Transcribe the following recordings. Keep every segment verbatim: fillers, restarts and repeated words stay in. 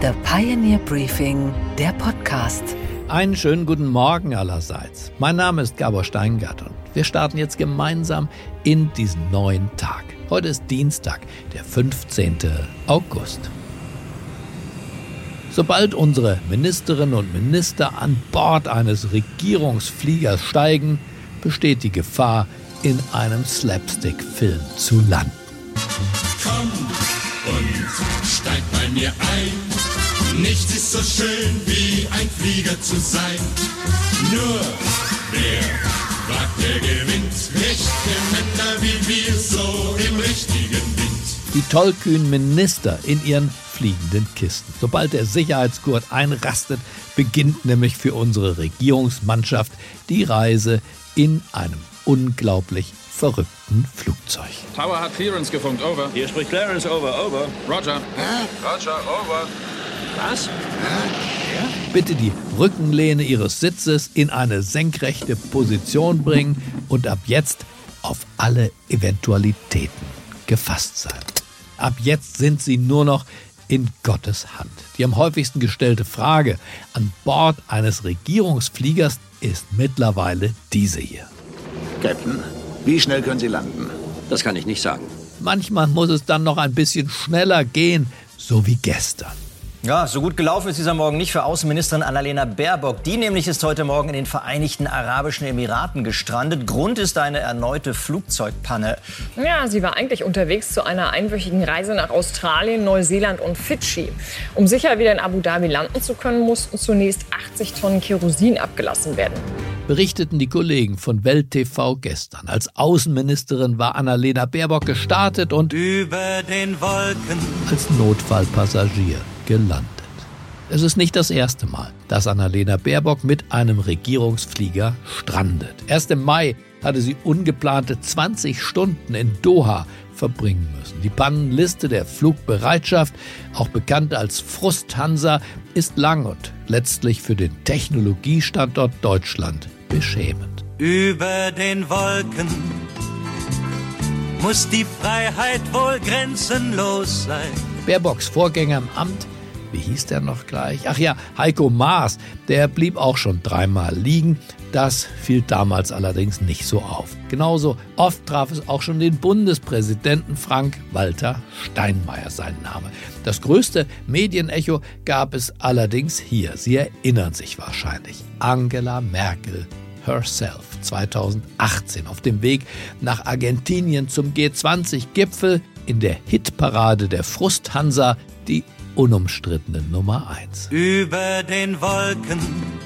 The Pioneer Briefing, der Podcast. Einen schönen guten Morgen allerseits. Mein Name ist Gabor Steingart und wir starten jetzt gemeinsam in diesen neuen Tag. Heute ist Dienstag, der fünfzehnten August. Sobald unsere Ministerinnen und Minister an Bord eines Regierungsfliegers steigen, besteht die Gefahr, in einem Slapstick-Film zu landen. Komm und steig bei mir ein. Nichts ist so schön wie ein Flieger zu sein. Nur wer wagt, der gewinnt. Rechte Männer wie wir, so im richtigen Wind. Die tollkühnen Minister in ihren fliegenden Kisten. Sobald der Sicherheitsgurt einrastet, beginnt nämlich für unsere Regierungsmannschaft die Reise in einem unglaublich verrückten Flugzeug. Tower hat Clearance gefunkt, over. Hier spricht Clarence, over, over. Roger. Hä? Roger, over. Was? Bitte die Rückenlehne Ihres Sitzes in eine senkrechte Position bringen und ab jetzt auf alle Eventualitäten gefasst sein. Ab jetzt sind Sie nur noch in Gottes Hand. Die am häufigsten gestellte Frage an Bord eines Regierungsfliegers ist mittlerweile diese hier. Captain, wie schnell können Sie landen? Das kann ich nicht sagen. Manchmal muss es dann noch ein bisschen schneller gehen, so wie gestern. Ja, so gut gelaufen ist dieser Morgen nicht für Außenministerin Annalena Baerbock. Die nämlich ist heute Morgen in den Vereinigten Arabischen Emiraten gestrandet. Grund ist eine erneute Flugzeugpanne. Ja, sie war eigentlich unterwegs zu einer einwöchigen Reise nach Australien, Neuseeland und Fidschi. Um sicher wieder in Abu Dhabi landen zu können, mussten zunächst achtzig Tonnen Kerosin abgelassen werden. Berichteten die Kollegen von Welt T V gestern. Als Außenministerin war Annalena Baerbock gestartet und über den Wolken als Notfallpassagier gelandet. Es ist nicht das erste Mal, dass Annalena Baerbock mit einem Regierungsflieger strandet. Erst im Mai hatte sie ungeplante zwanzig Stunden in Doha verbringen müssen. Die Pannenliste der Flugbereitschaft, auch bekannt als Frusthansa, ist lang und letztlich für den Technologiestandort Deutschland beschämend. über den Wolken muss die Freiheit wohl grenzenlos sein. Baerbocks Vorgänger im Amt, wie hieß der noch gleich? Ach ja, Heiko Maas, der blieb auch schon dreimal liegen. Das fiel damals allerdings nicht so auf. Genauso oft traf es auch schon den Bundespräsidenten Frank-Walter Steinmeier, sein Name. Das größte Medienecho gab es allerdings hier. Sie erinnern sich wahrscheinlich. Angela Merkel herself zweitausendachtzehn auf dem Weg nach Argentinien zum G zwanzig Gipfel in der Hitparade der Frusthansa die unumstrittene Nummer eins. Über den Wolken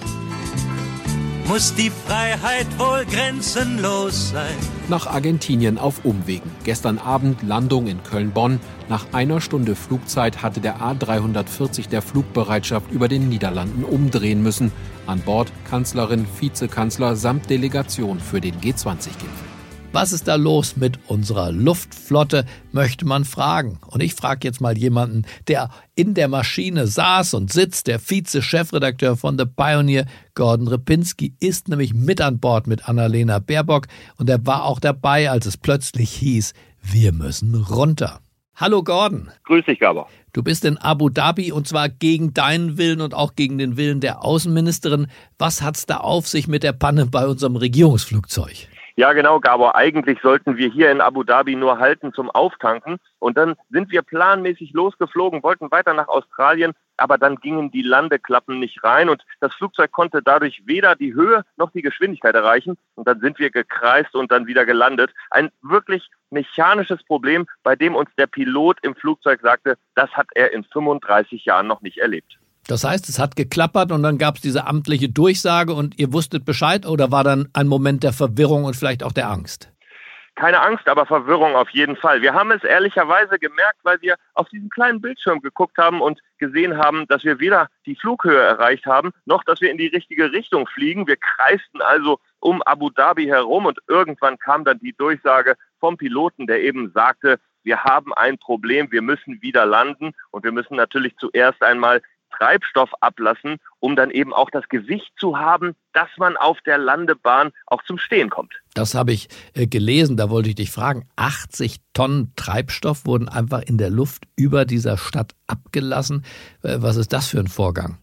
muss die Freiheit wohl grenzenlos sein. Nach Argentinien auf Umwegen. Gestern Abend Landung in Köln-Bonn. Nach einer Stunde Flugzeit hatte der A dreihundertvierzig der Flugbereitschaft über den Niederlanden umdrehen müssen. An Bord Kanzlerin, Vizekanzler samt Delegation für den G zwanzig Gipfel. Was ist da los mit unserer Luftflotte, möchte man fragen. Und ich frage jetzt mal jemanden, der in der Maschine saß und sitzt. Der Vize-Chefredakteur von The Pioneer, Gordon Repinski, ist nämlich mit an Bord mit Annalena Baerbock. Und er war auch dabei, als es plötzlich hieß, wir müssen runter. Hallo Gordon. Grüß dich, Gabor. Du bist in Abu Dhabi und zwar gegen deinen Willen und auch gegen den Willen der Außenministerin. Was hat's da auf sich mit der Panne bei unserem Regierungsflugzeug? Ja, genau, Gabor. Eigentlich sollten wir hier in Abu Dhabi nur halten zum Auftanken. Und dann sind wir planmäßig losgeflogen, wollten weiter nach Australien, aber dann gingen die Landeklappen nicht rein und das Flugzeug konnte dadurch weder die Höhe noch die Geschwindigkeit erreichen. Und dann sind wir gekreist und dann wieder gelandet. Ein wirklich mechanisches Problem, bei dem uns der Pilot im Flugzeug sagte, das hat er in fünfunddreißig Jahren noch nicht erlebt. Das heißt, es hat geklappert und dann gab es diese amtliche Durchsage und ihr wusstet Bescheid oder war dann ein Moment der Verwirrung und vielleicht auch der Angst? Keine Angst, aber Verwirrung auf jeden Fall. Wir haben es ehrlicherweise gemerkt, weil wir auf diesen kleinen Bildschirm geguckt haben und gesehen haben, dass wir weder die Flughöhe erreicht haben, noch dass wir in die richtige Richtung fliegen. Wir kreisten also um Abu Dhabi herum und irgendwann kam dann die Durchsage vom Piloten, der eben sagte, wir haben ein Problem, wir müssen wieder landen und wir müssen natürlich zuerst einmal Treibstoff ablassen, um dann eben auch das Gewicht zu haben, dass man auf der Landebahn auch zum Stehen kommt. Das habe ich äh, gelesen, da wollte ich dich fragen. achtzig Tonnen Treibstoff wurden einfach in der Luft über dieser Stadt abgelassen. Äh, was ist das für ein Vorgang?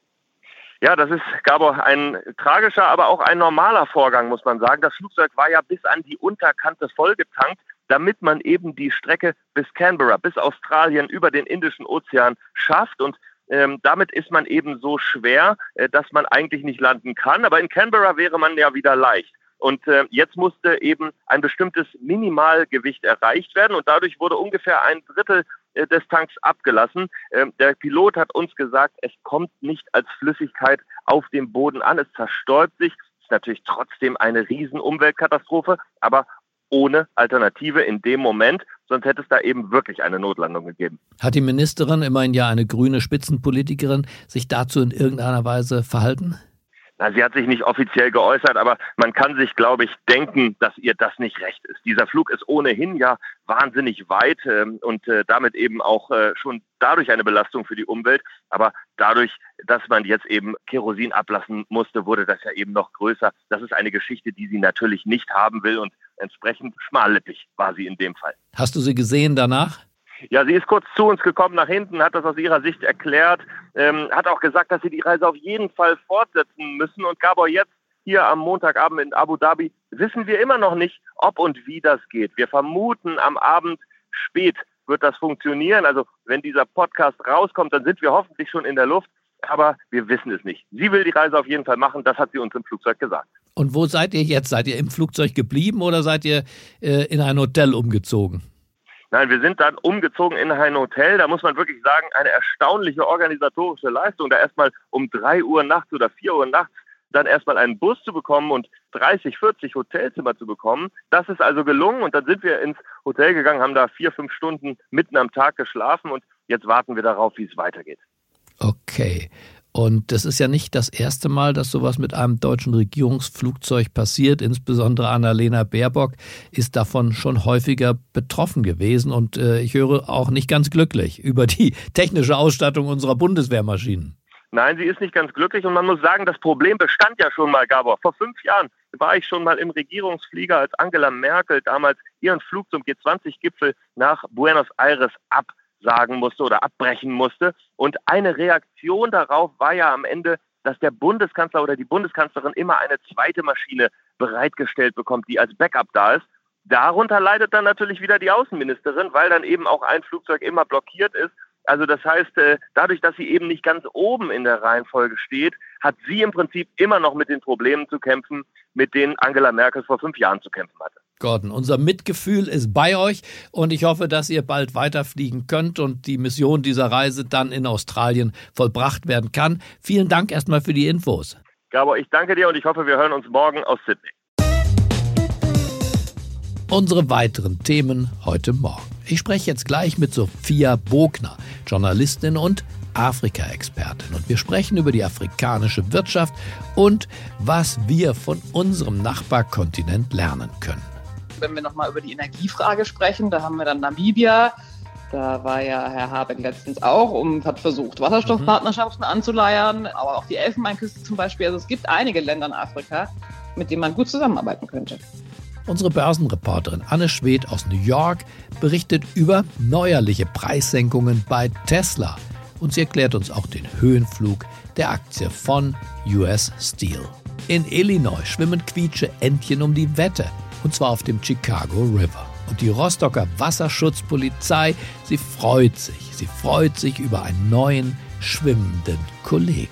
Ja, das ist, Gabor, ein tragischer, aber auch ein normaler Vorgang, muss man sagen. Das Flugzeug war ja bis an die Unterkante vollgetankt, damit man eben die Strecke bis Canberra, bis Australien über den Indischen Ozean schafft. Und ähm, damit ist man eben so schwer, äh, dass man eigentlich nicht landen kann. Aber in Canberra wäre man ja wieder leicht. Und äh, jetzt musste eben ein bestimmtes Minimalgewicht erreicht werden. Und dadurch wurde ungefähr ein Drittel äh, des Tanks abgelassen. Ähm, der Pilot hat uns gesagt, es kommt nicht als Flüssigkeit auf dem Boden an. Es zerstäubt sich. Es ist natürlich trotzdem eine riesen Umweltkatastrophe, aber ohne Alternative in dem Moment, sonst hätte es da eben wirklich eine Notlandung gegeben. Hat die Ministerin, immerhin ja eine grüne Spitzenpolitikerin, sich dazu in irgendeiner Weise verhalten? Na, sie hat sich nicht offiziell geäußert, aber man kann sich, glaube ich, denken, dass ihr das nicht recht ist. Dieser Flug ist ohnehin ja wahnsinnig weit ähm, und äh, damit eben auch äh, schon dadurch eine Belastung für die Umwelt. Aber dadurch, dass man jetzt eben Kerosin ablassen musste, wurde das ja eben noch größer. Das ist eine Geschichte, die sie natürlich nicht haben will und entsprechend schmallippig war sie in dem Fall. Hast du sie gesehen danach? Ja, sie ist kurz zu uns gekommen nach hinten, hat das aus ihrer Sicht erklärt, ähm, hat auch gesagt, dass sie die Reise auf jeden Fall fortsetzen müssen. Und Gabor, jetzt hier am Montagabend in Abu Dhabi wissen wir immer noch nicht, ob und wie das geht. Wir vermuten, am Abend spät wird das funktionieren. Also wenn dieser Podcast rauskommt, dann sind wir hoffentlich schon in der Luft. Aber wir wissen es nicht. Sie will die Reise auf jeden Fall machen, das hat sie uns im Flugzeug gesagt. Und wo seid ihr jetzt? Seid ihr im Flugzeug geblieben oder seid ihr äh, in ein Hotel umgezogen? Nein, wir sind dann umgezogen in ein Hotel. Da muss man wirklich sagen, eine erstaunliche organisatorische Leistung, da erstmal um drei Uhr nachts oder vier Uhr nachts dann erstmal einen Bus zu bekommen und dreißig, vierzig Hotelzimmer zu bekommen. Das ist also gelungen und dann sind wir ins Hotel gegangen, haben da vier, fünf Stunden mitten am Tag geschlafen und jetzt warten wir darauf, wie es weitergeht. Okay. Und das ist ja nicht das erste Mal, dass sowas mit einem deutschen Regierungsflugzeug passiert. Insbesondere Annalena Baerbock ist davon schon häufiger betroffen gewesen. Und äh, ich höre auch nicht ganz glücklich über die technische Ausstattung unserer Bundeswehrmaschinen. Nein, sie ist nicht ganz glücklich. Und man muss sagen, das Problem bestand ja schon mal, Gabor. Vor fünf Jahren war ich schon mal im Regierungsflieger, als Angela Merkel damals ihren Flug zum G zwanzig Gipfel nach Buenos Aires ab sagen musste oder abbrechen musste. Und eine Reaktion darauf war ja am Ende, dass der Bundeskanzler oder die Bundeskanzlerin immer eine zweite Maschine bereitgestellt bekommt, die als Backup da ist. Darunter leidet dann natürlich wieder die Außenministerin, weil dann eben auch ein Flugzeug immer blockiert ist. Also das heißt, dadurch, dass sie eben nicht ganz oben in der Reihenfolge steht, hat sie im Prinzip immer noch mit den Problemen zu kämpfen, mit denen Angela Merkel vor fünf Jahren zu kämpfen hatte. Gordon, unser Mitgefühl ist bei euch und ich hoffe, dass ihr bald weiterfliegen könnt und die Mission dieser Reise dann in Australien vollbracht werden kann. Vielen Dank erstmal für die Infos. Gabor, ich danke dir und ich hoffe, wir hören uns morgen aus Sydney. Unsere weiteren Themen heute Morgen. Ich spreche jetzt gleich mit Sophia Bogner, Journalistin und Afrika-Expertin. Und wir sprechen über die afrikanische Wirtschaft und was wir von unserem Nachbarkontinent lernen können. Wenn wir nochmal über die Energiefrage sprechen, da haben wir dann Namibia. Da war ja Herr Habeck letztens auch und hat versucht, Wasserstoffpartnerschaften mhm. anzuleiern, aber auch die Elfenbeinküste zum Beispiel. Also es gibt einige Länder in Afrika, mit denen man gut zusammenarbeiten könnte. Unsere Börsenreporterin Anne Schwedt aus New York berichtet über neuerliche Preissenkungen bei Tesla. Und sie erklärt uns auch den Höhenflug der Aktie von U S Steel. In Illinois schwimmen quietsche Entchen um die Wette, und zwar auf dem Chicago River. Und die Rostocker Wasserschutzpolizei, sie freut sich. Sie freut sich über einen neuen schwimmenden Kollegen.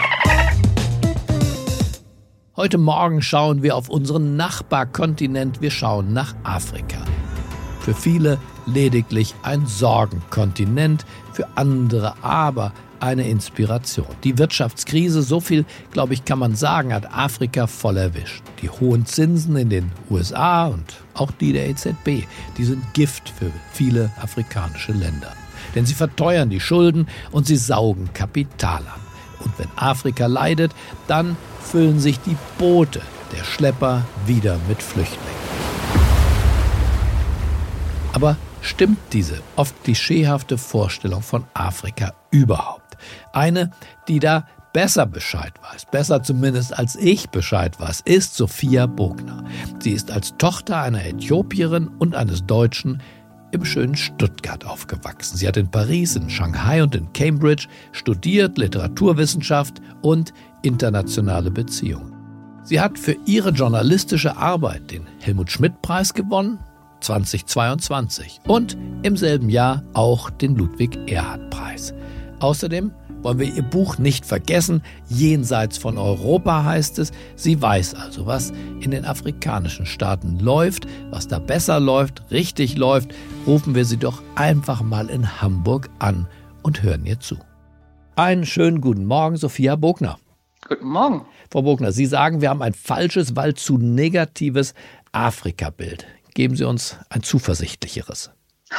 Heute Morgen schauen wir auf unseren Nachbarkontinent. Wir schauen nach Afrika. Für viele lediglich ein Sorgenkontinent, für andere aber eine Inspiration. Die Wirtschaftskrise, so viel, glaube ich, kann man sagen, hat Afrika voll erwischt. Die hohen Zinsen in den U S A und auch die der E Z B, die sind Gift für viele afrikanische Länder. Denn sie verteuern die Schulden und sie saugen Kapital ab. Und wenn Afrika leidet, dann füllen sich die Boote der Schlepper wieder mit Flüchtlingen. Aber Stimmt diese oft klischeehafte Vorstellung von Afrika überhaupt? Eine, die da besser Bescheid weiß, besser zumindest als ich Bescheid weiß, ist Sophia Bogner. Sie ist als Tochter einer Äthiopierin und eines Deutschen im schönen Stuttgart aufgewachsen. Sie hat in Paris, in Shanghai und in Cambridge studiert Literaturwissenschaft und internationale Beziehungen. Sie hat für ihre journalistische Arbeit den Helmut-Schmidt-Preis gewonnen, zweitausendzweiundzwanzig, und im selben Jahr auch den Ludwig-Erhard-Preis. Außerdem wollen wir ihr Buch nicht vergessen. Jenseits von Europa heißt es. Sie weiß also, was in den afrikanischen Staaten läuft, was da besser läuft, richtig läuft. Rufen wir sie doch einfach mal in Hamburg an und hören ihr zu. Einen schönen guten Morgen, Sophia Bogner. Guten Morgen. Frau Bogner, Sie sagen, wir haben ein falsches, weil zu negatives Afrika-Bild. Geben Sie uns ein zuversichtlicheres.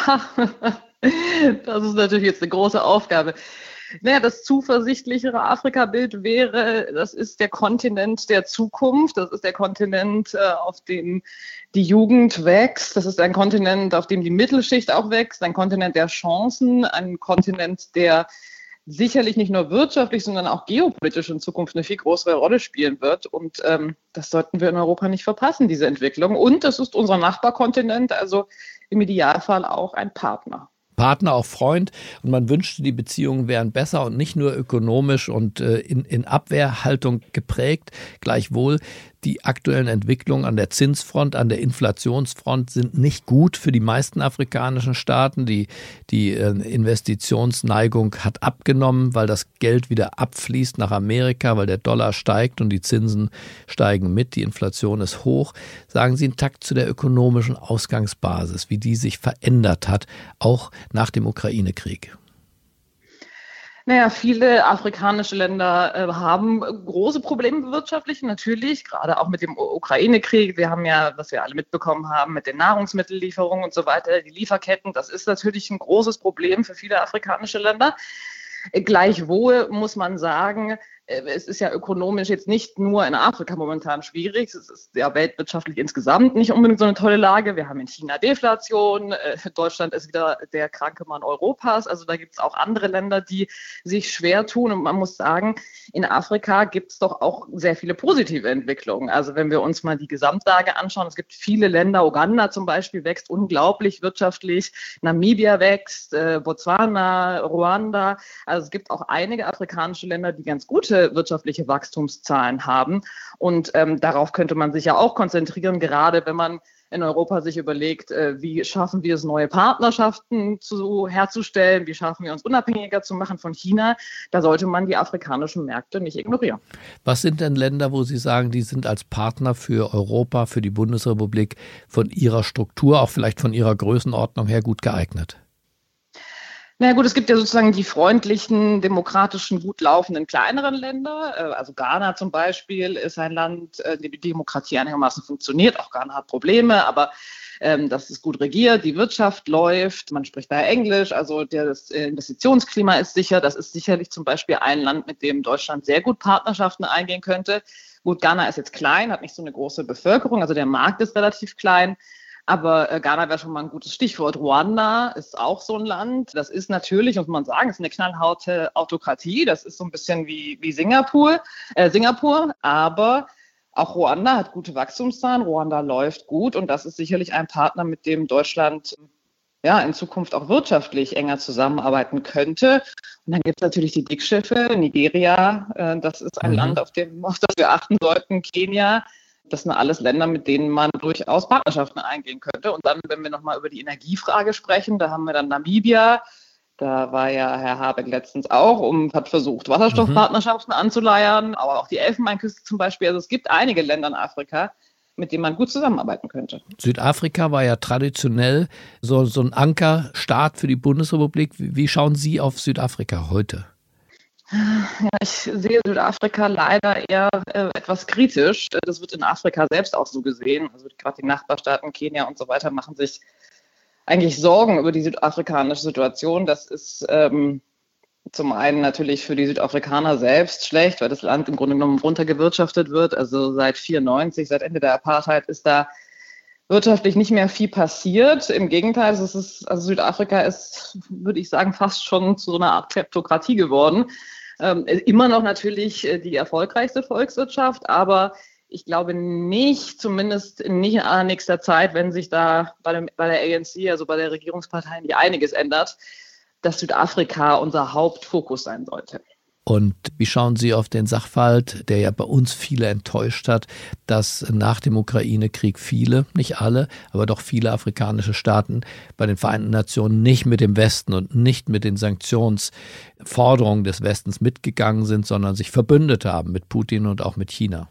Das ist natürlich jetzt eine große Aufgabe. Naja, das zuversichtlichere Afrika-Bild wäre, das ist der Kontinent der Zukunft, das ist der Kontinent, auf dem die Jugend wächst, das ist ein Kontinent, auf dem die Mittelschicht auch wächst, ein Kontinent der Chancen, ein Kontinent, der sicherlich nicht nur wirtschaftlich, sondern auch geopolitisch in Zukunft eine viel größere Rolle spielen wird. Und ähm, das sollten wir in Europa nicht verpassen, diese Entwicklung. Und das ist unser Nachbarkontinent, also im Idealfall auch ein Partner. Partner, auch Freund, und man wünschte, die Beziehungen wären besser und nicht nur ökonomisch und äh, in, in Abwehrhaltung geprägt. Gleichwohl, die aktuellen Entwicklungen an der Zinsfront, an der Inflationsfront sind nicht gut für die meisten afrikanischen Staaten. Die, die äh, Investitionsneigung hat abgenommen, weil das Geld wieder abfließt nach Amerika, weil der Dollar steigt und die Zinsen steigen mit. Die Inflation ist hoch. Sagen Sie einen Takt zu der ökonomischen Ausgangsbasis, wie die sich verändert hat, auch nach dem Ukraine-Krieg. Naja, viele afrikanische Länder äh, haben große Probleme wirtschaftlich, natürlich, gerade auch mit dem Ukraine-Krieg. Wir haben ja, was wir alle mitbekommen haben, mit den Nahrungsmittellieferungen und so weiter, die Lieferketten, das ist natürlich ein großes Problem für viele afrikanische Länder. Gleichwohl muss man sagen, es ist ja ökonomisch jetzt nicht nur in Afrika momentan schwierig. Es ist ja weltwirtschaftlich insgesamt nicht unbedingt so eine tolle Lage. Wir haben in China Deflation. Deutschland ist wieder der kranke Mann Europas. Also da gibt es auch andere Länder, die sich schwer tun. Und man muss sagen, in Afrika gibt es doch auch sehr viele positive Entwicklungen. Also wenn wir uns mal die Gesamtlage anschauen, es gibt viele Länder, Uganda zum Beispiel wächst unglaublich wirtschaftlich, Namibia wächst, Botswana, Ruanda. Also es gibt auch einige afrikanische Länder, die ganz gute wirtschaftliche Wachstumszahlen haben. Und ähm, darauf könnte man sich ja auch konzentrieren, gerade wenn man in Europa sich überlegt, äh, wie schaffen wir es, neue Partnerschaften zu, herzustellen, wie schaffen wir uns unabhängiger zu machen von China. Da sollte man die afrikanischen Märkte nicht ignorieren. Was sind denn Länder, wo Sie sagen, die sind als Partner für Europa, für die Bundesrepublik von ihrer Struktur, auch vielleicht von ihrer Größenordnung her gut geeignet? Na ja, gut, es gibt ja sozusagen die freundlichen, demokratischen, gut laufenden kleineren Länder. Also Ghana zum Beispiel ist ein Land, in dem die Demokratie einigermaßen funktioniert. Auch Ghana hat Probleme, aber ähm, das ist gut regiert, die Wirtschaft läuft, man spricht da Englisch, also das Investitionsklima ist sicher. Das ist sicherlich zum Beispiel ein Land, mit dem Deutschland sehr gut Partnerschaften eingehen könnte. Gut, Ghana ist jetzt klein, hat nicht so eine große Bevölkerung, also der Markt ist relativ klein. Aber äh, Ghana wäre schon mal ein gutes Stichwort. Ruanda ist auch so ein Land. Das ist natürlich, muss man sagen, ist eine knallharte Autokratie. Das ist so ein bisschen wie, wie Singapur, äh, Singapur. Aber auch Ruanda hat gute Wachstumszahlen. Ruanda läuft gut. Und das ist sicherlich ein Partner, mit dem Deutschland ja in Zukunft auch wirtschaftlich enger zusammenarbeiten könnte. Und dann gibt es natürlich die Dickschiffe. Nigeria, äh, das ist ein mhm. Land, auf, dem, auf das wir achten sollten. Kenia. Das sind alles Länder, mit denen man durchaus Partnerschaften eingehen könnte. Und dann, wenn wir nochmal über die Energiefrage sprechen, da haben wir dann Namibia. Da war ja Herr Habeck letztens auch und hat versucht, Wasserstoffpartnerschaften mhm. anzuleiern, aber auch die Elfenbeinküste zum Beispiel. Also es gibt einige Länder in Afrika, mit denen man gut zusammenarbeiten könnte. Südafrika war ja traditionell so, so ein Ankerstaat für die Bundesrepublik. Wie schauen Sie auf Südafrika heute? Ja, ich sehe Südafrika leider eher äh, etwas kritisch. Das wird in Afrika selbst auch so gesehen. Also gerade die Nachbarstaaten Kenia und so weiter machen sich eigentlich Sorgen über die südafrikanische Situation. Das ist ähm, zum einen natürlich für die Südafrikaner selbst schlecht, weil das Land im Grunde genommen runtergewirtschaftet wird. Also seit vierundneunzig, seit Ende der Apartheid ist da wirtschaftlich nicht mehr viel passiert. Im Gegenteil, es ist, also Südafrika ist, würde ich sagen, fast schon zu so einer Art Kleptokratie geworden. Ähm, immer noch natürlich die erfolgreichste Volkswirtschaft, aber ich glaube nicht, zumindest nicht in nächster Zeit, wenn sich da bei, dem, bei der A N C, also bei der Regierungspartei, nicht einiges ändert, dass Südafrika unser Hauptfokus sein sollte. Und wie schauen Sie auf den Sachverhalt, der ja bei uns viele enttäuscht hat, dass nach dem Ukraine-Krieg viele, nicht alle, aber doch viele afrikanische Staaten bei den Vereinten Nationen nicht mit dem Westen und nicht mit den Sanktionsforderungen des Westens mitgegangen sind, sondern sich verbündet haben mit Putin und auch mit China?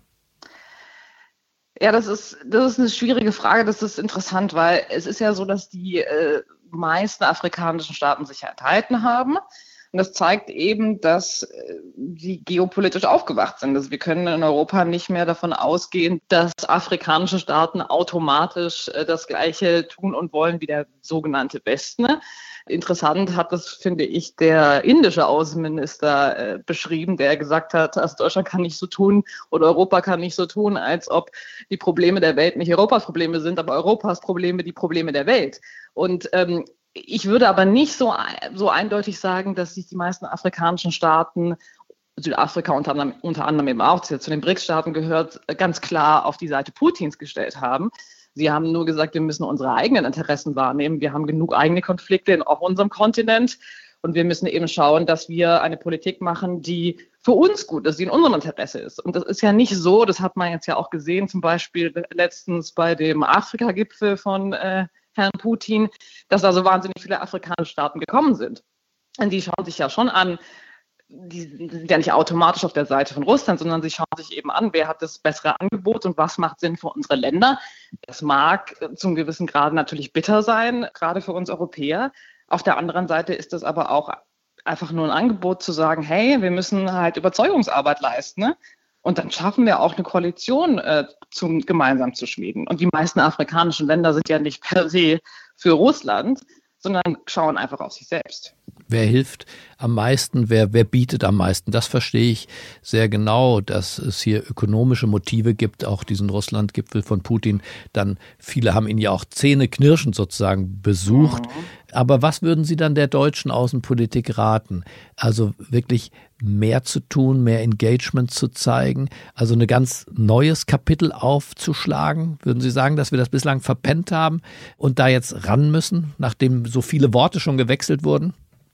Ja, das ist, das ist eine schwierige Frage. Das ist interessant, weil es ist ja so, dass die äh, meisten afrikanischen Staaten sich ja enthalten haben. Und das zeigt eben, dass äh, die geopolitisch aufgewacht sind. Also wir können in Europa nicht mehr davon ausgehen, dass afrikanische Staaten automatisch äh, das Gleiche tun und wollen wie der sogenannte Westen. Interessant hat das, finde ich, der indische Außenminister äh, beschrieben, der gesagt hat, also Deutschland kann nicht so tun oder Europa kann nicht so tun, als ob die Probleme der Welt nicht Europas Probleme sind, aber Europas Probleme die Probleme der Welt. Und ähm, ich würde aber nicht so, so eindeutig sagen, dass sich die meisten afrikanischen Staaten, Südafrika unter anderem, unter anderem eben auch, das ja zu den BRICS-Staaten gehört, ganz klar auf die Seite Putins gestellt haben. Sie haben nur gesagt, wir müssen unsere eigenen Interessen wahrnehmen. Wir haben genug eigene Konflikte auf unserem Kontinent und wir müssen eben schauen, dass wir eine Politik machen, die für uns gut ist, die in unserem Interesse ist. Und das ist ja nicht so, das hat man jetzt ja auch gesehen, zum Beispiel letztens bei dem Afrika-Gipfel von äh, Herrn Putin, dass da so wahnsinnig viele afrikanische Staaten gekommen sind. Und die schauen sich ja schon an, die sind ja nicht automatisch auf der Seite von Russland, sondern sie schauen sich eben an, wer hat das bessere Angebot und was macht Sinn für unsere Länder. Das mag zum gewissen Grad natürlich bitter sein, gerade für uns Europäer. Auf der anderen Seite ist es aber auch einfach nur ein Angebot zu sagen, hey, wir müssen halt Überzeugungsarbeit leisten, ne? Und dann schaffen wir auch eine Koalition äh, zum, gemeinsam zu schmieden. Und die meisten afrikanischen Länder sind ja nicht per se für Russland, sondern schauen einfach auf sich selbst. Wer hilft am meisten, wer, wer bietet am meisten? Das verstehe ich sehr genau, dass es hier ökonomische Motive gibt, auch diesen Russland-Gipfel von Putin. Dann viele haben ihn ja auch zähneknirschend sozusagen besucht. Mhm. Aber was würden Sie dann der deutschen Außenpolitik raten? Also wirklich mehr zu tun, mehr Engagement zu zeigen, also ein ganz neues Kapitel aufzuschlagen? Würden Sie sagen, dass wir das bislang verpennt haben und da jetzt ran müssen, nachdem so viele Worte schon gewechselt wurden?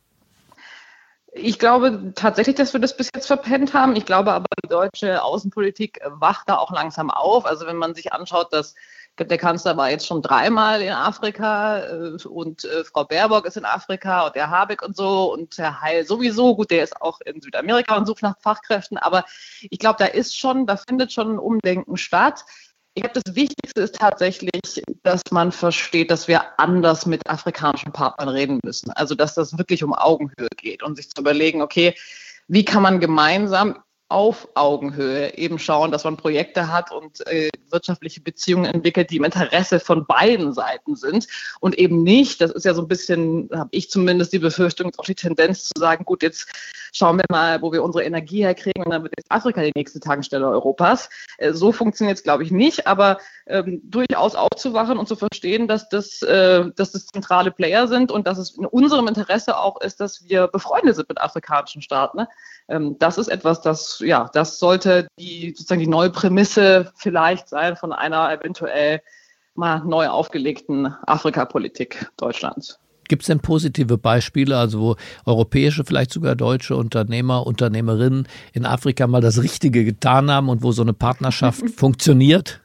Ich glaube tatsächlich, dass wir das bis jetzt verpennt haben. Ich glaube aber, die deutsche Außenpolitik wacht da auch langsam auf. Also wenn man sich anschaut, dass der Kanzler war jetzt schon dreimal in Afrika und äh, Frau Baerbock ist in Afrika und der Habeck und so und Herr Heil sowieso. Gut, der ist auch in Südamerika und sucht nach Fachkräften. Aber ich glaube, da ist schon, da findet schon ein Umdenken statt. Ich glaube, das Wichtigste ist tatsächlich, dass man versteht, dass wir anders mit afrikanischen Partnern reden müssen. Also, dass das wirklich um Augenhöhe geht und sich zu überlegen, okay, wie kann man gemeinsam auf Augenhöhe eben schauen, dass man Projekte hat und äh, wirtschaftliche Beziehungen entwickelt, die im Interesse von beiden Seiten sind und eben nicht, das ist ja so ein bisschen, habe ich zumindest die Befürchtung, auch die Tendenz zu sagen, gut, jetzt schauen wir mal, wo wir unsere Energie herkriegen und dann wird jetzt Afrika die nächste Tankstelle Europas. Äh, so funktioniert es, glaube ich, nicht, aber ähm, durchaus aufzuwachen und zu verstehen, dass das, äh, dass das zentrale Player sind und dass es in unserem Interesse auch ist, dass wir befreundet sind mit afrikanischen Staaten. Ne? Ähm, das ist etwas, das, ja, das sollte die, sozusagen die neue Prämisse vielleicht sein von einer eventuell mal neu aufgelegten Afrikapolitik Deutschlands. Gibt es denn positive Beispiele, also wo europäische, vielleicht sogar deutsche Unternehmer, Unternehmerinnen in Afrika mal das Richtige getan haben und wo so eine Partnerschaft funktioniert?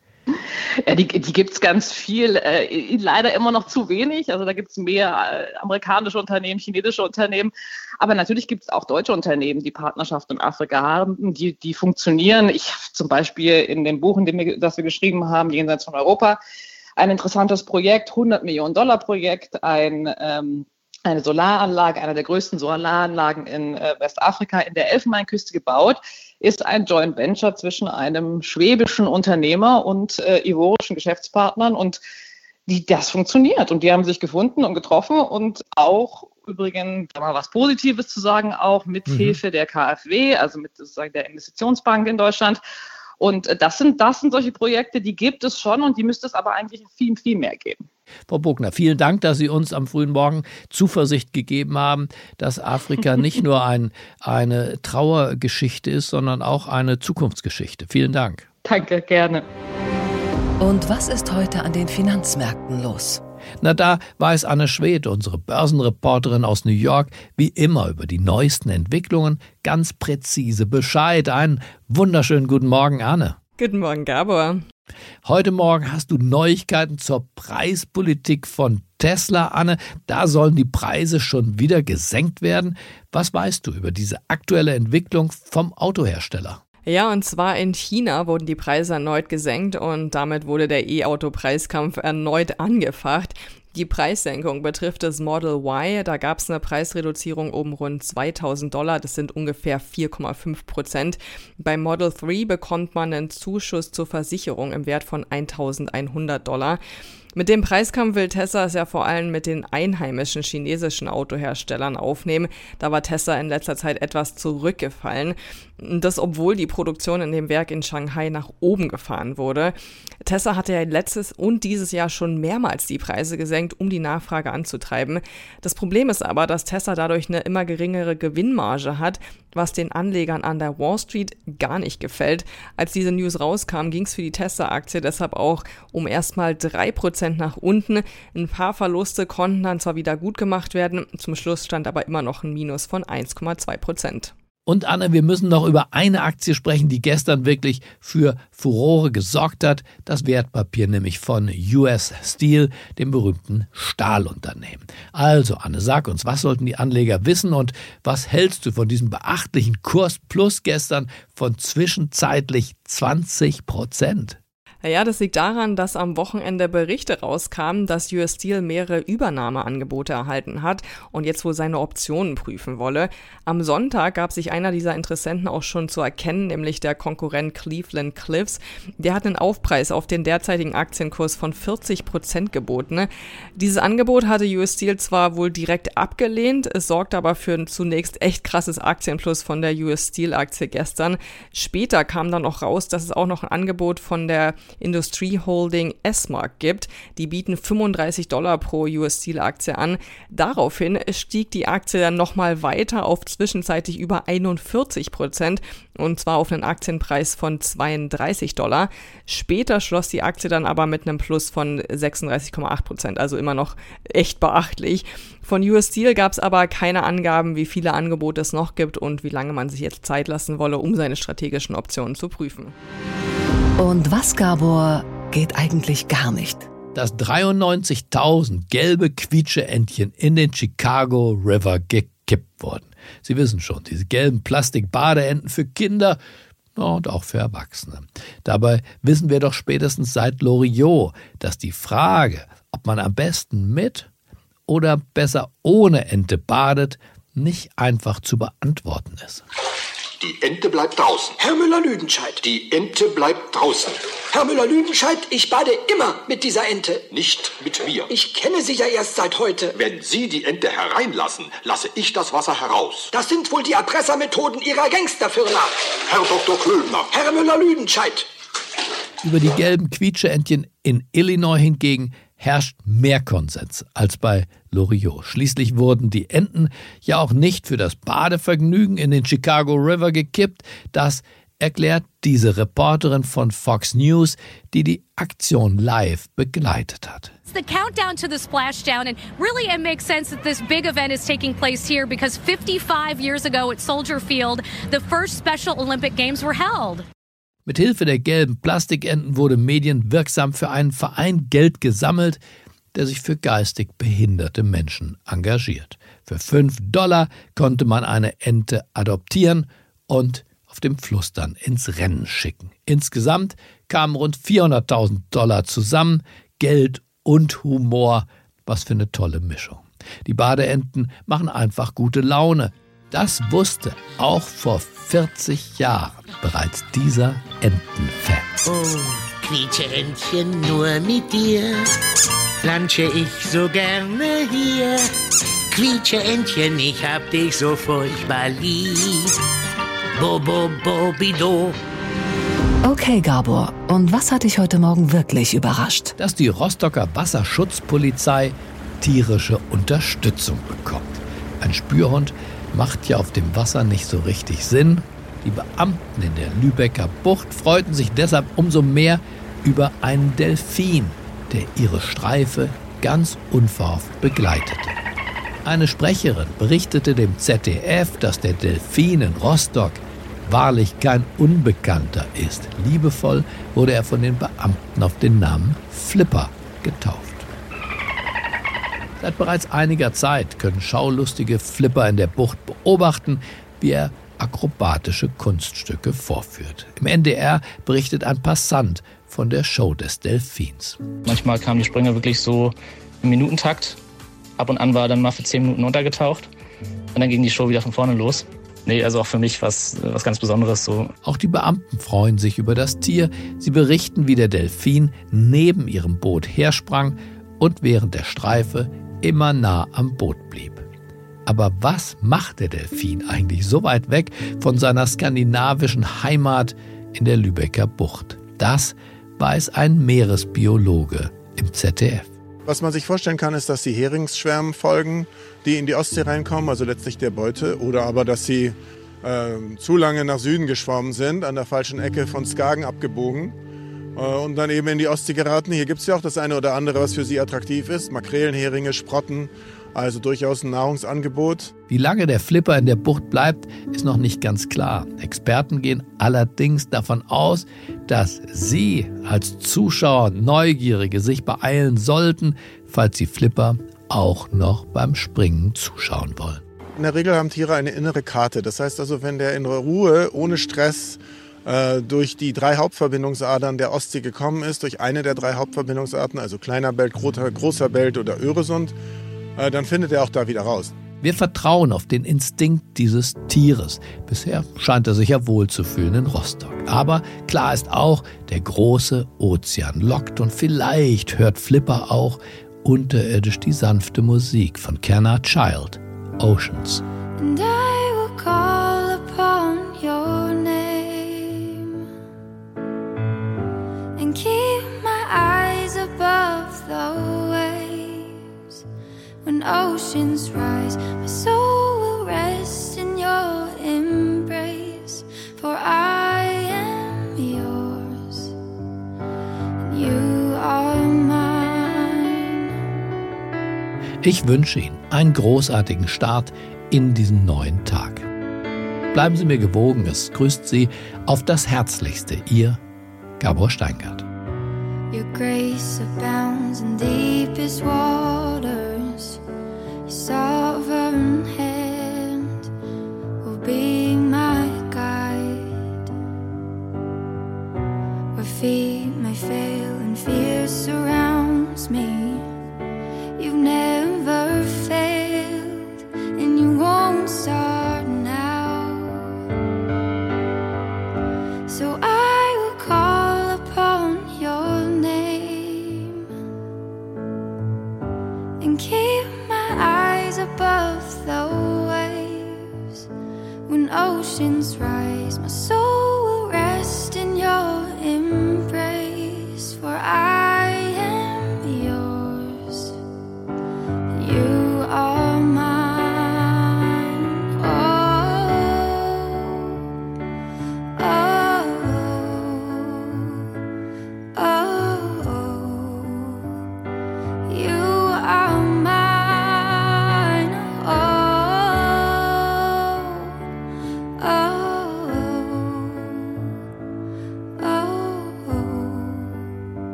Ja, die, die gibt es ganz viel, äh, leider immer noch zu wenig. Also da gibt es mehr äh, amerikanische Unternehmen, chinesische Unternehmen. Aber natürlich gibt es auch deutsche Unternehmen, die Partnerschaften in Afrika haben, die, die funktionieren. Ich zum Beispiel in dem Buch, in dem wir, das wir geschrieben haben, Jenseits von Europa, ein interessantes Projekt, hundert Millionen Dollar Projekt, ein, ähm, eine Solaranlage, einer der größten Solaranlagen in äh, Westafrika in der Elfenbeinküste gebaut, ist ein Joint Venture zwischen einem schwäbischen Unternehmer und äh, ivorischen Geschäftspartnern und die, das funktioniert und die haben sich gefunden und getroffen und auch übrigens, da mal was Positives zu sagen, auch mit mhm. Hilfe der K f W, also mit sozusagen der Investitionsbank in Deutschland. Und das sind, das sind solche Projekte, die gibt es schon und die müsste es aber eigentlich viel, viel mehr geben. Frau Bogner, vielen Dank, dass Sie uns am frühen Morgen Zuversicht gegeben haben, dass Afrika nicht nur ein, eine Trauergeschichte ist, sondern auch eine Zukunftsgeschichte. Vielen Dank. Danke, gerne. Und was ist heute an den Finanzmärkten los? Na, da weiß Anne Schwed, unsere Börsenreporterin aus New York, wie immer über die neuesten Entwicklungen ganz präzise Bescheid. Einen wunderschönen guten Morgen, Anne. Guten Morgen, Gabor. Heute Morgen hast du Neuigkeiten zur Preispolitik von Tesla, Anne. Da sollen die Preise schon wieder gesenkt werden. Was weißt du über diese aktuelle Entwicklung vom Autohersteller? Ja, und zwar in China wurden die Preise erneut gesenkt und damit wurde der E-Auto-Preiskampf erneut angefacht. Die Preissenkung betrifft das Model Y. Da gab es eine Preisreduzierung um rund zweitausend Dollar. Das sind ungefähr vier Komma fünf Prozent. Beim Model drei bekommt man einen Zuschuss zur Versicherung im Wert von eintausendeinhundert Dollar. Mit dem Preiskampf will Tesla es ja vor allem mit den einheimischen chinesischen Autoherstellern aufnehmen. Da war Tesla in letzter Zeit etwas zurückgefallen. Das, obwohl die Produktion in dem Werk in Shanghai nach oben gefahren wurde. Tesla hatte ja letztes und dieses Jahr schon mehrmals die Preise gesenkt, um die Nachfrage anzutreiben. Das Problem ist aber, dass Tesla dadurch eine immer geringere Gewinnmarge hat, was den Anlegern an der Wall Street gar nicht gefällt. Als diese News rauskam, ging es für die Tesla-Aktie deshalb auch um erstmal drei Prozent nach unten. Ein paar Verluste konnten dann zwar wieder gut gemacht werden, zum Schluss stand aber immer noch ein Minus von eins Komma zwei Prozent. Und Anne, wir müssen noch über eine Aktie sprechen, die gestern wirklich für Furore gesorgt hat. Das Wertpapier nämlich von U S Steel, dem berühmten Stahlunternehmen. Also Anne, sag uns, was sollten die Anleger wissen und was hältst du von diesem beachtlichen Kurs plus gestern von zwischenzeitlich zwanzig Prozent? Ja, das liegt daran, dass am Wochenende Berichte rauskamen, dass U S Steel mehrere Übernahmeangebote erhalten hat und jetzt wohl seine Optionen prüfen wolle. Am Sonntag gab sich einer dieser Interessenten auch schon zu erkennen, nämlich der Konkurrent Cleveland Cliffs. Der hat einen Aufpreis auf den derzeitigen Aktienkurs von vierzig Prozent geboten. Dieses Angebot hatte U S Steel zwar wohl direkt abgelehnt, es sorgte aber für ein zunächst echt krasses Aktienplus von der U S Steel Aktie gestern. Später kam dann auch raus, dass es auch noch ein Angebot von der Industrieholding S-Mark gibt. Die bieten fünfunddreißig Dollar pro U S Steel Aktie an. Daraufhin stieg die Aktie dann nochmal weiter auf zwischenzeitlich über einundvierzig Prozent und zwar auf einen Aktienpreis von zweiunddreißig Dollar. Später schloss die Aktie dann aber mit einem Plus von sechsunddreißig Komma acht Prozent, also immer noch echt beachtlich. Von U S Steel gab es aber keine Angaben, wie viele Angebote es noch gibt und wie lange man sich jetzt Zeit lassen wolle, um seine strategischen Optionen zu prüfen. Und was, Gabor, geht eigentlich gar nicht? Dass dreiundneunzigtausend gelbe Quietscheentchen in den Chicago River gekippt wurden. Sie wissen schon, diese gelben Plastik-Badeenten für Kinder und auch für Erwachsene. Dabei wissen wir doch spätestens seit Loriot, dass die Frage, ob man am besten mit oder besser ohne Ente badet, nicht einfach zu beantworten ist. Die Ente bleibt draußen. Herr Müller-Lüdenscheid. Die Ente bleibt draußen. Herr Müller-Lüdenscheid, ich bade immer mit dieser Ente. Nicht mit mir. Ich kenne sie ja erst seit heute. Wenn Sie die Ente hereinlassen, lasse ich das Wasser heraus. Das sind wohl die Erpressermethoden Ihrer Gangsterfirma. Herr Doktor Klöbner. Herr Müller-Lüdenscheid. Über die gelben Quietscheentchen in Illinois hingegen herrscht mehr Konsens als bei Loriot. Schließlich wurden die Enten ja auch nicht für das Badevergnügen in den Chicago River gekippt. Das erklärt diese Reporterin von Fox News, die die Aktion live begleitet hat. It's the countdown to the splashdown, and really it makes sense that this big event is taking place here because fifty-five years ago at Soldier Field, the first Special Olympic Games were held. Mit Hilfe der gelben Plastikenten wurde medienwirksam für einen Verein Geld gesammelt, der sich für geistig behinderte Menschen engagiert. Für fünf Dollar konnte man eine Ente adoptieren und auf dem Fluss dann ins Rennen schicken. Insgesamt kamen rund vierhunderttausend Dollar zusammen, Geld und Humor. Was für eine tolle Mischung. Die Badeenten machen einfach gute Laune. Das wusste auch vor vierzig Jahren bereits dieser Entenfan. Oh, Quietscheentchen, nur mit dir flansche ich so gerne hier. Quietscheentchen, ich hab dich so furchtbar lieb. Bo, bo, bo, bido. Okay, Gabor, und was hat dich heute Morgen wirklich überrascht? Dass die Rostocker Wasserschutzpolizei tierische Unterstützung bekommt. Ein Spürhund macht ja auf dem Wasser nicht so richtig Sinn. Die Beamten in der Lübecker Bucht freuten sich deshalb umso mehr über einen Delfin, der ihre Streife ganz unverhofft begleitete. Eine Sprecherin berichtete dem Z D F, dass der Delfin in Rostock wahrlich kein Unbekannter ist. Liebevoll wurde er von den Beamten auf den Namen Flipper getauft. Seit bereits einiger Zeit können Schaulustige Flipper in der Bucht beobachten, wie er akrobatische Kunststücke vorführt. Im N D R berichtet ein Passant von der Show des Delfins. Manchmal kamen die Sprünge wirklich so im Minutentakt. Ab und an war er dann mal für zehn Minuten untergetaucht. Und dann ging die Show wieder von vorne los. Nee, also auch für mich was, was ganz Besonderes. So. Auch die Beamten freuen sich über das Tier. Sie berichten, wie der Delfin neben ihrem Boot hersprang und während der Streife immer nah am Boot blieb. Aber was macht der Delfin eigentlich so weit weg von seiner skandinavischen Heimat in der Lübecker Bucht? Das weiß ein Meeresbiologe im Z D F. Was man sich vorstellen kann, ist, dass die Heringsschwärmen folgen, die in die Ostsee reinkommen, also letztlich der Beute, oder aber, dass sie äh, zu lange nach Süden geschwommen sind, an der falschen Ecke von Skagen abgebogen äh, und dann eben in die Ostsee geraten. Hier gibt es ja auch das eine oder andere, was für sie attraktiv ist. Makrelen, Heringe, Sprotten, also durchaus ein Nahrungsangebot. Wie lange der Flipper in der Bucht bleibt, ist noch nicht ganz klar. Experten gehen allerdings davon aus, dass Sie als Zuschauer, Neugierige sich beeilen sollten, falls Sie Flipper auch noch beim Springen zuschauen wollen. In der Regel haben Tiere eine innere Karte. Das heißt also, wenn der in Ruhe, ohne Stress, äh, durch die drei Hauptverbindungsadern der Ostsee gekommen ist, durch eine der drei Hauptverbindungsarten, also Kleiner Belt, Großer Belt oder Öresund, äh, dann findet er auch da wieder raus. Wir vertrauen auf den Instinkt dieses Tieres. Bisher scheint er sich ja wohl zu fühlen in Rostock. Aber klar ist auch, der große Ozean lockt und vielleicht hört Flipper auch unterirdisch die sanfte Musik von Kennard Child, Oceans. And I will call upon your name and keep my eyes above the waves. When oceans rise, my soul will rest in your embrace. For I am yours, and you are mine. Ich wünsche Ihnen einen großartigen Start in diesen neuen Tag. Bleiben Sie mir gewogen, es grüßt Sie auf das Herzlichste, Ihr Gabor Steingart. Your grace abounds in deepest waters. Your sovereign hand will be my guide. Where feet may fail and fear surrounds me, you've never failed and you won't start now. So I will call upon your name and keep my eyes above the waves. When oceans rise, my soul will rest in your embrace.